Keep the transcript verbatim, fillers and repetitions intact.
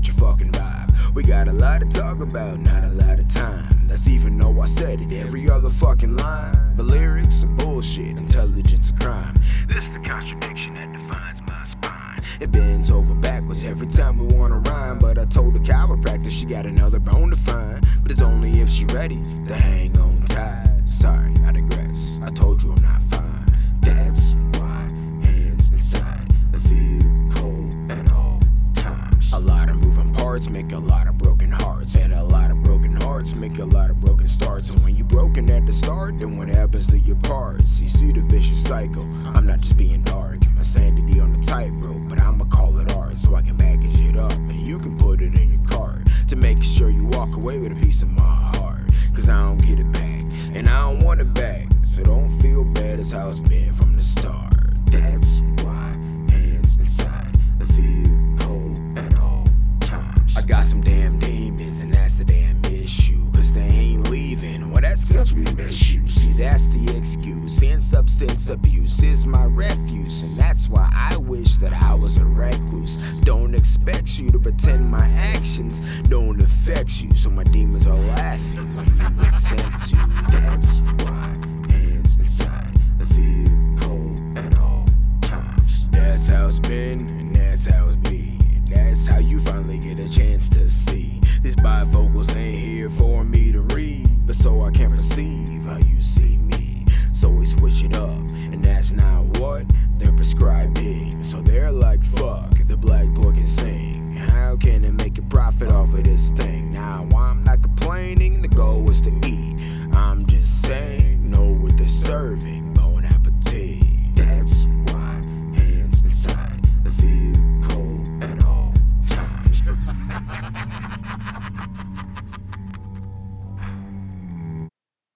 catch a fucking vibe. We got a lot to talk about, not a lot of time. That's even though I said it every other fucking line. The lyrics are bullshit, intelligence a crime. This the contradiction that defines my spine. It bends over backwards every time we wanna rhyme. But I told the chiropractor she got another bone to find. But it's only if she ready to hang on tight. Sorry, I digress. I told you I'm not fine. That's why hands inside the vehicle at all times. A lot of moving parts make a lot of broken hearts, and a lot of broken hearts make a lot of broken starts. And when you're broken at the start, then what happens to your parts? You see the vicious cycle. I'm not just being dark, my sanity on the tightrope, but I'ma call it art so I can package it up and you can put it in your cart to make sure you walk away with a piece of my heart. Cause I don't get it back, and I don't want it back, so don't feel bad, it's how it's been from the start. That's why hands inside the vehicle at all times. I got some damn demons, and that's the damn issue. Cause they ain't leaving, well that's cause we miss you. See, that's the excuse, and substance abuse is my refuse. And that's why I wish that I was a recluse. Don't expect you to pretend my actions don't affect you, so my demons are laughing when you attempt to. That's why hands inside the vehicle at all times. That's how it's been, and that's how it's be. That's how you finally get a chance to see. These bifocals ain't here for me to read, but so I can perceive how you see me. So we switch it up, and that's not what they're prescribing. So they're like, fuck, the black boy can sing. How can it make a profit off of this thing? Now I'm not complaining, the goal is to eat. I'm just saying, know what they're serving.